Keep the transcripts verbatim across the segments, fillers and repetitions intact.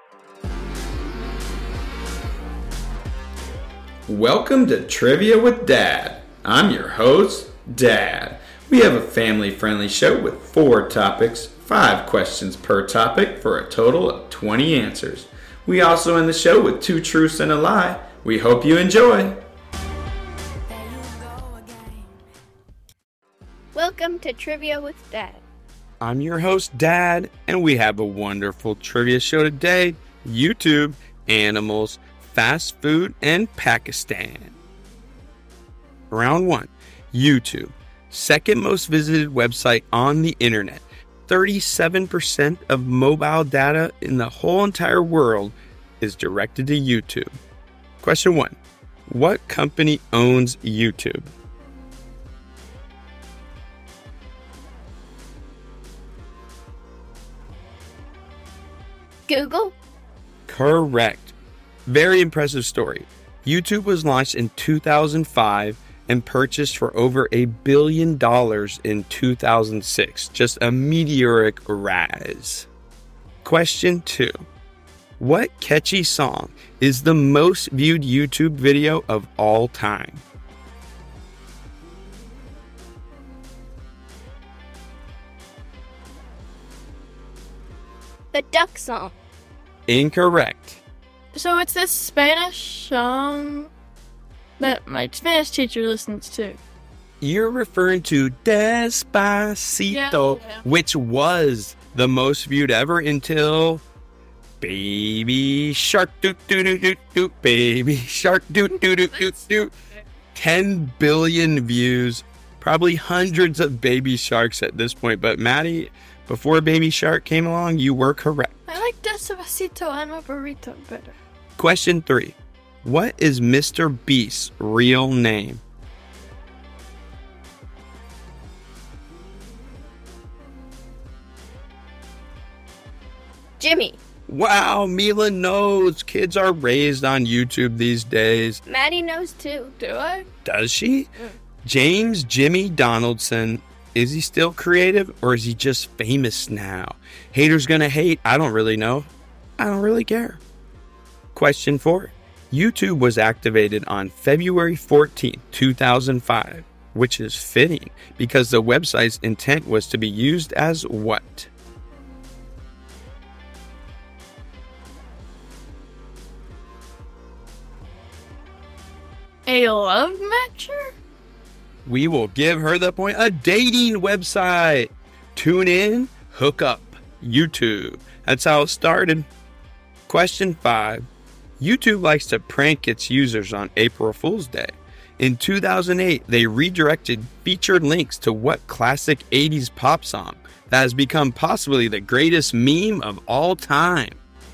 Welcome to Trivia with Dad. I'm your host, Dad. We have a family-friendly show with four topics, five questions per topic for a total of twenty answers. We also end the show with two truths and a lie. We hope you enjoy. Welcome to Trivia with Dad. I'm your host, Dad, and we have a wonderful trivia show today. YouTube, animals, fast food, and Pakistan. Round one. YouTube. Second most visited website on the internet. thirty-seven percent of mobile data in the whole entire world is directed to YouTube. Question one. What company owns YouTube? Google? Correct. Very impressive story. YouTube was launched in two thousand five and purchased for over a billion dollars in two thousand six. Just a meteoric rise. Question two. What catchy song is the most viewed YouTube video of all time? The Duck Song. Incorrect. So it's this Spanish song that my Spanish teacher listens to. You're referring to Despacito, Yeah, yeah. which was the most viewed ever until Baby Shark doo doo doo doo doo Baby Shark doo doo doo doo doo. ten billion views, probably hundreds of Baby Sharks at this point. But Maddie, before Baby Shark came along, you were correct. I like Despacito and a burrito better. Question three. What is Mister Beast's real name? Jimmy. Wow, Mila knows. Kids are raised on YouTube these days. Maddie knows too. Do I? Does she? Mm. James Jimmy Donaldson. Is he still creative or is he just famous now? Haters gonna hate. I don't really know. I don't really care. Question four. YouTube was activated on February fourteenth, two thousand five, which is fitting because the website's intent was to be used as what? A love matcher? We will give her the point. A dating website. Tune in, hook up. YouTube. That's how it started. Question five. YouTube likes to prank its users on April Fool's Day. In two thousand eight, they redirected featured links to what classic eighties pop song that has become possibly the greatest meme of all time?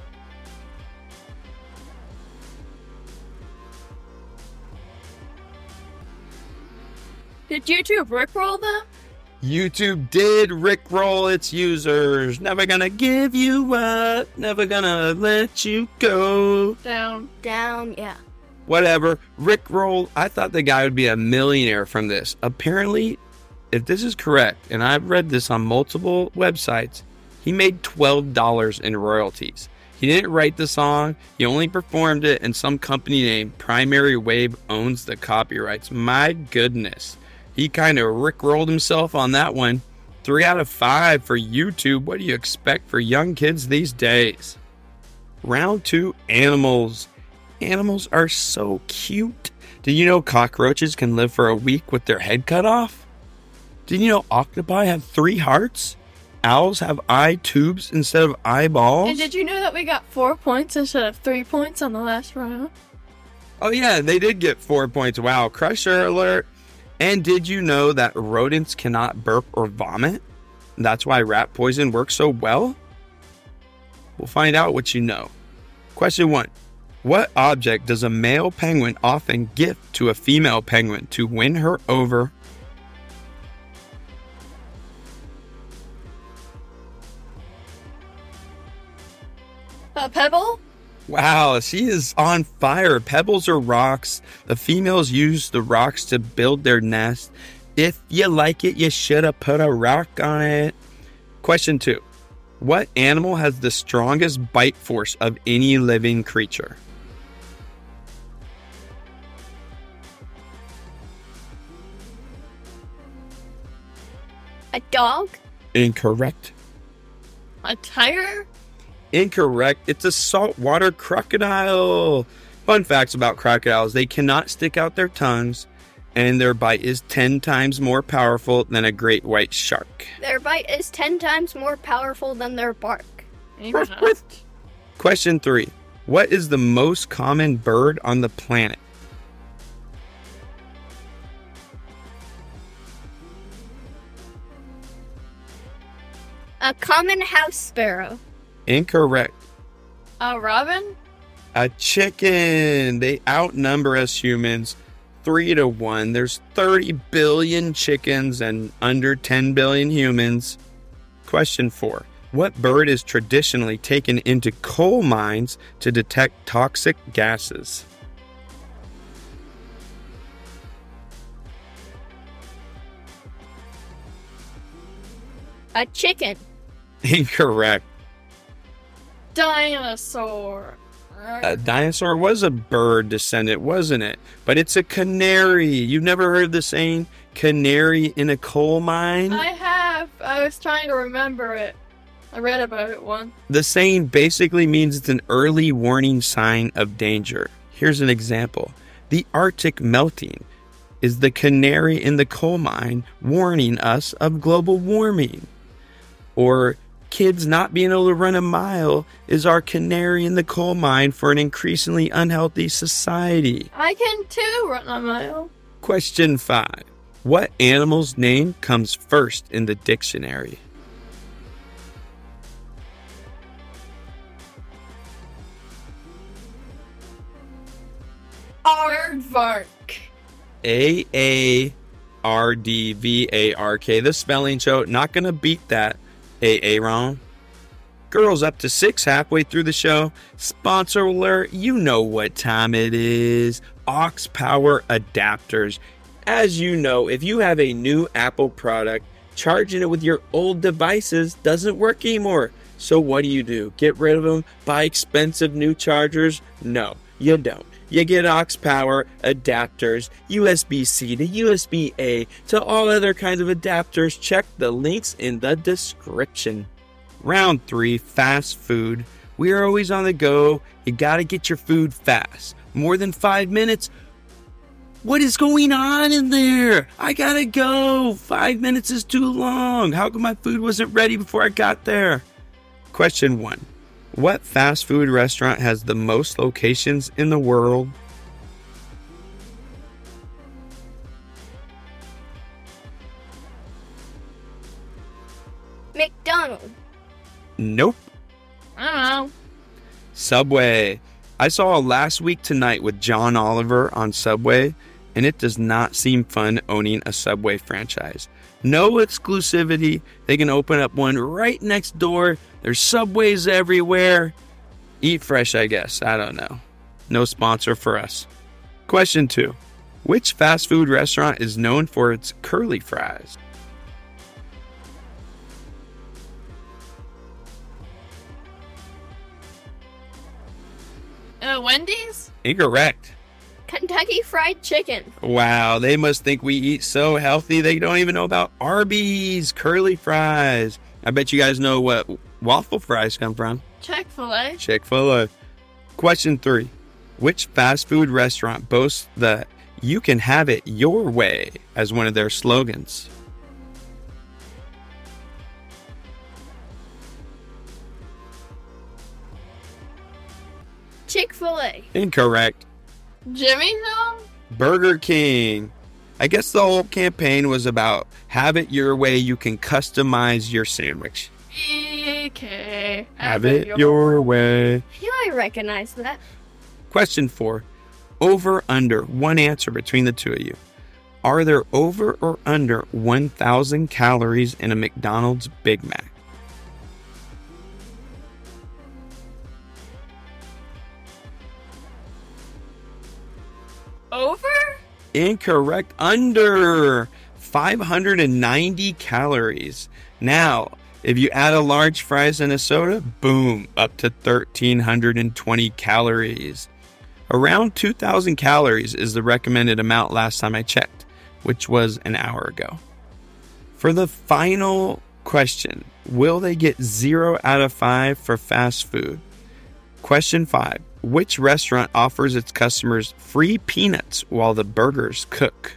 Did YouTube rickroll them? YouTube did rickroll its users. Never gonna give you up. Never gonna let you go. Down. Down, yeah. Whatever. Rickroll. I thought the guy would be a millionaire from this. Apparently, if this is correct, and I've read this on multiple websites, he made twelve dollars in royalties. He didn't write the song. He only performed it, and some company named Primary Wave owns the copyrights. My goodness. He kind of rickrolled himself on that one. Three out of five for YouTube. What do you expect for young kids these days? Round two, animals. Animals are so cute. Did you know cockroaches can live for a week with their head cut off? Did you know octopi have three hearts? Owls have eye tubes instead of eyeballs? And did you know that we got four points instead of three points on the last round? Oh yeah, they did get four points. Wow, crusher alert. And did you know that rodents cannot burp or vomit? That's why rat poison works so well? We'll find out what you know. Question one. What object does a male penguin often gift to a female penguin to win her over? A pebble? Wow, she is on fire. Pebbles are rocks. The females use the rocks to build their nest. If you like it, you should have put a rock on it. Question two. What animal has the strongest bite force of any living creature? A dog? Incorrect. A tiger? Incorrect. It's a saltwater crocodile. Fun facts about crocodiles. They cannot stick out their tongues, and their bite is ten times more powerful than a great white shark. Their bite is ten times more powerful than their bark. Question three. What is the most common bird on the planet? A common house sparrow. Incorrect. A robin? A chicken. They outnumber us humans three to one. There's thirty billion chickens and under ten billion humans. Question four. What bird is traditionally taken into coal mines to detect toxic gases? A chicken. Incorrect. Dinosaur. A dinosaur was a bird descendant, wasn't it? But it's a canary. You've never heard the saying, canary in a coal mine? I have. I was trying to remember it. I read about it once. The saying basically means it's an early warning sign of danger. Here's an example. The Arctic melting is the canary in the coal mine warning us of global warming. Or kids not being able to run a mile is our canary in the coal mine for an increasingly unhealthy society. I can too run a mile. Question five. What animal's name comes first in the dictionary? Aardvark. A A R D V A R K. The spelling show, not going to beat that. A A wrong. Girls up to six halfway through the show. Sponsor alert, you know what time it is. Aux Power Adapters. As you know, if you have a new Apple product, charging it with your old devices doesn't work anymore. So what do you do? Get rid of them? Buy expensive new chargers? No, you don't. You get Aux Power adapters, U S B C to U S B A to all other kinds of adapters. Check the links in the description. Round three, fast food. We are always on the go. You gotta get your food fast. More than five minutes. What is going on in there? I gotta go. Five minutes is too long. How come my food wasn't ready before I got there? Question one. What fast food restaurant has the most locations in the world? McDonald's. Nope. I don't know. Subway. I saw Last Week Tonight with John Oliver on Subway, and it does not seem fun owning a Subway franchise. No exclusivity. They can open up one right next door. There's Subways everywhere. Eat fresh, I guess. I don't know. No sponsor for us. Question two. Which fast food restaurant is known for its curly fries? Uh, Wendy's? Incorrect. Kentucky Fried Chicken. Wow, they must think we eat so healthy they don't even know about Arby's curly fries. I bet you guys know what waffle fries come from. Chick-fil-A. Chick-fil-A. Question three. Which fast food restaurant boasts the "You can have it your way" as one of their slogans? Chick-fil-A. Incorrect. Jimmy John's? Burger King. I guess the whole campaign was about have it your way, you can customize your sandwich. Okay. Have it your way. I feel I recognize that. Question four. Over, under, one answer between the two of you. Are there over or under one thousand calories in a McDonald's Big Mac? Over? Incorrect. Under five hundred ninety calories. Now, If you add a large fries and a soda, boom, up to one thousand three hundred twenty calories. Around two thousand calories is the recommended amount last time I checked, which was an hour ago. For the final question, will they get zero out of five for fast food? Question five, which restaurant offers its customers free peanuts while the burgers cook?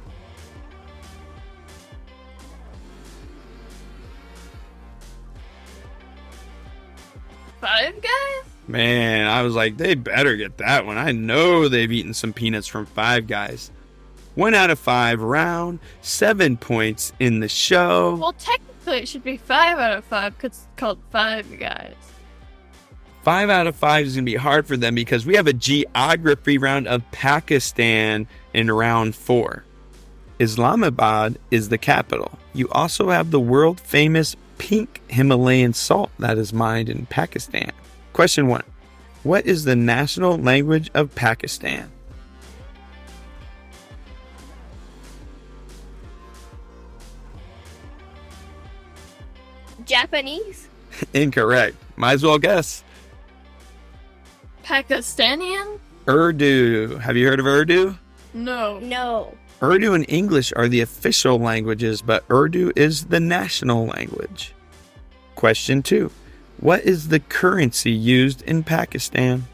Five Guys? Man, I was like, they better get that one. I know they've eaten some peanuts from Five Guys. One out of five round, seven points in the show. Well, technically it should be five out of five because it's called Five Guys. Five out of five is going to be hard for them because we have a geography round of Pakistan in round four. Islamabad is the capital. You also have the world famous pink Himalayan salt that is mined in Pakistan. Question one. What is the national language of Pakistan? Japanese? Incorrect. Might as well guess. Pakistanian? Urdu. Have you heard of Urdu? No. No. Urdu and English are the official languages, but Urdu is the national language. Question two. What is the currency used in Pakistan?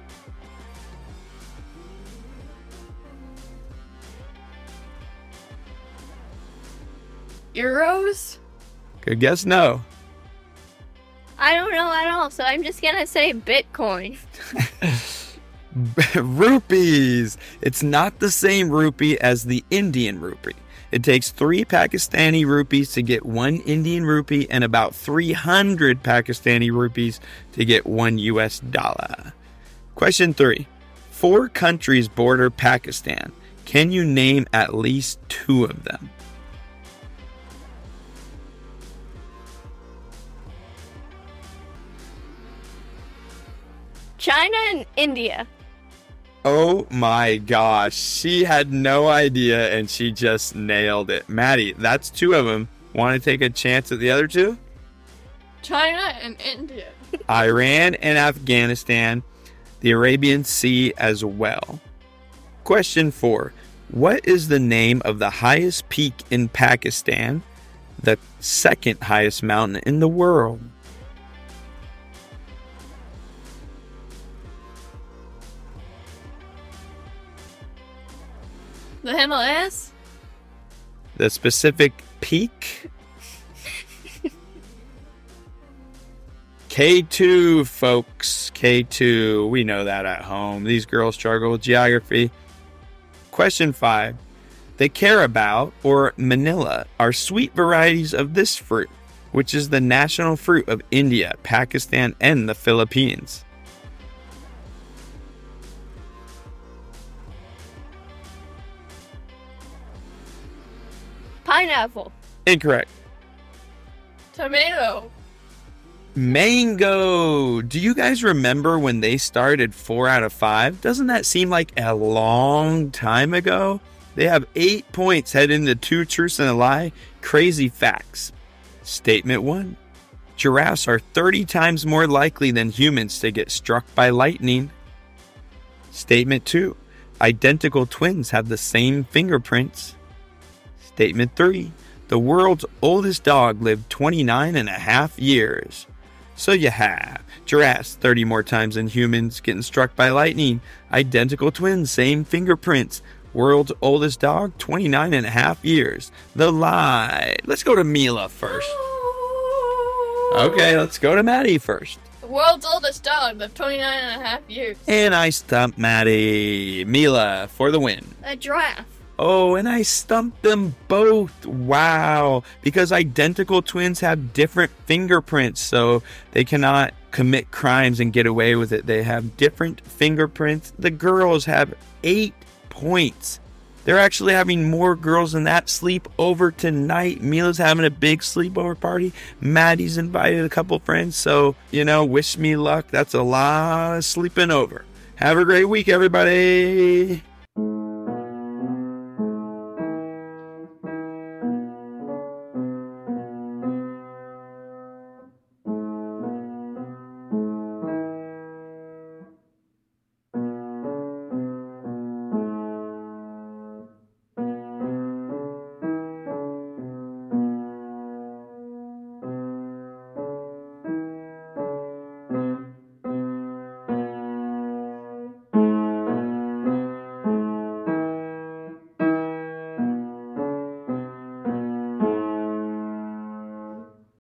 Euros? Good guess, no. I don't know at all, so I'm just gonna say Bitcoin. Rupees. It's not the same rupee as the Indian rupee. It takes three Pakistani rupees to get one Indian rupee and about three hundred Pakistani rupees to get one U S dollar. Question three. Four countries border Pakistan. Can you name at least two of them? China and India. Oh my gosh, she had no idea and she just nailed it. Maddie, that's two of them. Want to take a chance at the other two? China and India. Iran and Afghanistan, the Arabian Sea as well. Question four. What is the name of the highest peak in Pakistan, the second highest mountain in the world? The Himalayas? The specific peak? K two, folks. K two. We know that at home. These girls struggle with geography. Question five. The Carabao or Manila are sweet varieties of this fruit, which is the national fruit of India, Pakistan, and the Philippines. Pineapple. Incorrect. Tomato. Mango. Do you guys remember when they started four out of five? Doesn't that seem like a long time ago? They have eight points heading into two truths and a lie. Crazy facts. Statement one. Giraffes are thirty times more likely than humans to get struck by lightning. Statement two. Identical twins have the same fingerprints. Statement three. The world's oldest dog lived twenty-nine and a half years. So you have giraffes thirty more times than humans getting struck by lightning. Identical twins, same fingerprints. World's oldest dog, twenty-nine and a half years. The lie. Let's go to Mila first. Okay, let's go to Maddie first. The world's oldest dog lived twenty-nine and a half years. And I stumped Maddie. Mila for the win. A giraffe. Oh, and I stumped them both. Wow. Because identical twins have different fingerprints, so they cannot commit crimes and get away with it. They have different fingerprints. The girls have eight points. They're actually having more girls than that sleep over tonight. Mila's having a big sleepover party. Maddie's invited a couple friends, so, you know, wish me luck. That's a lot of sleeping over. Have a great week, everybody.